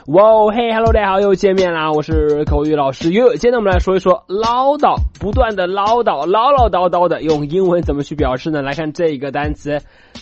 哇嘿 ，Hello， 大家好，又见面啦！我是口语老师悠悠。今天我们来说一说唠叨，不断的唠叨，唠唠叨叨的，用英文怎么去表示呢？来看这个单词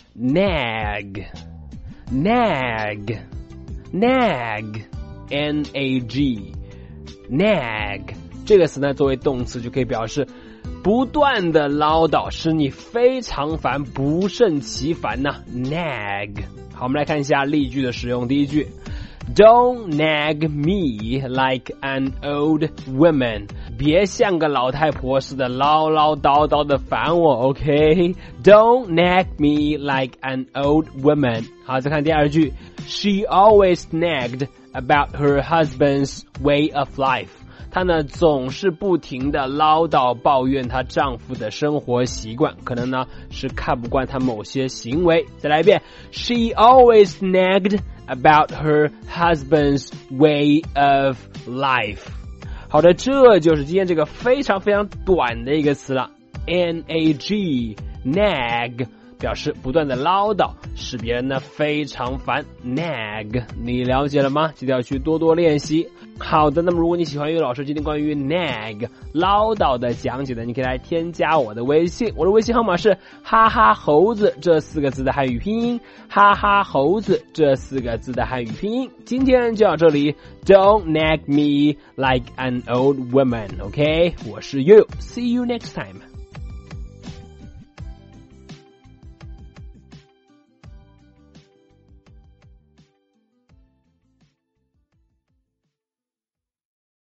nag，nag，nag，nag，这个词呢作为动词就可以表示不断的唠叨，使你非常烦，不胜其烦呐。nag， 好，我们来看一下例句的使用。第一句。Don't nag me like an old woman. 别像个老太婆似的唠唠叨叨的烦我 OK? Don't nag me like an old woman. 好，再看第二句 She always nagged about her husband's way of life. 她呢总是不停的唠叨抱怨她丈夫的生活习惯，可能呢是看不惯她某些行为。再来一遍 She always nagged about her husband's way of life. 好的，这就是今天这个非常非常短的一个词了 N-A-G nag 表示不断的唠叨，使别人呢非常烦 nag 你了解了吗？记得要去多多练习。好的，那么如果你喜欢岳老师今天关于 nag 唠叨的讲解的，你可以来添加我的微信，我的微信号码是哈哈猴子这4个字的汉语拼音，哈哈猴子这4个字的汉语拼音。今天就到这里 Don't nag me like an old woman, OK? 我是 You, see you next time.